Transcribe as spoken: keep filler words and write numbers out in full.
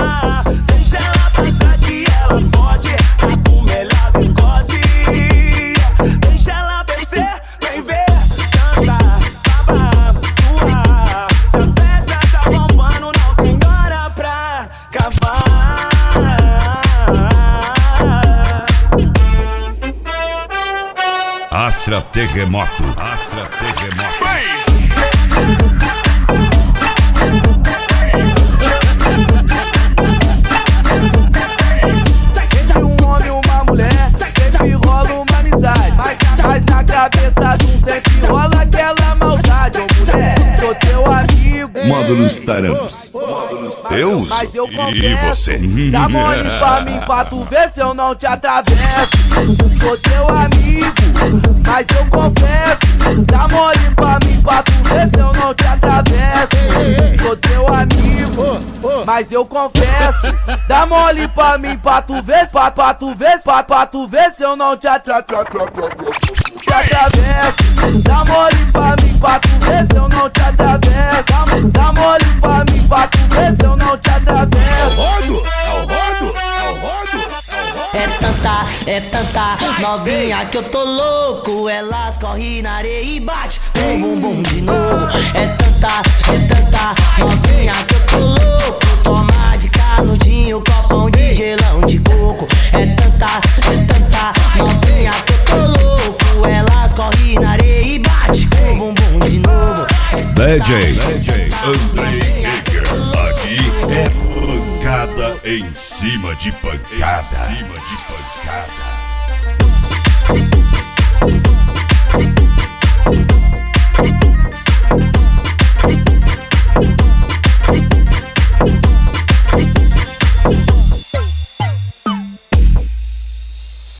Deixa ela pensar que ela pode, tá com o melhor bigode. Deixa ela descer, vem ver, canta, baba, tua. Se a festa tá bombando, não tem hora pra acabar. Astra Terremoto, Astra Terremoto. Entre um homem e uma mulher, sempre rola uma amizade. Mas, mas na cabeça de um sempre rola aquela maldade. Ô mulher, sou teu amigo. Módulos Taramps. Deus Mas eu e confesso, você. dá mole pra mim pra tu ver se eu não te atravesso. Sou teu amigo, mas eu confesso, dá mole pra mim pra tu ver se eu não te atravesso. Sou teu amigo, mas eu confesso, dá mole pra mim pra tu ver, pra, pra tu ver, pra, pra tu ver se eu não te atravesso. Te atravesso, dá mole pra mim pra tu ver se eu não te atravesso. Dá mole pra mim pra tu ver se eu não te atravesso. Rodo, é o rodo, é o rodo. É tanta, é tanta novinha que eu tô louco. Elas correm na areia e bate com bumbum de novo. É tanta, é tanta novinha que eu tô louco. Toma de canudinho, copão de gelão de coco. É tanta, é tanta novinha que eu tô louco. Elas correm na areia e bate com bumbum de novo. D J, D J Andrei Eger. Aqui é pancada em cima de pancada. Em cima de pancada.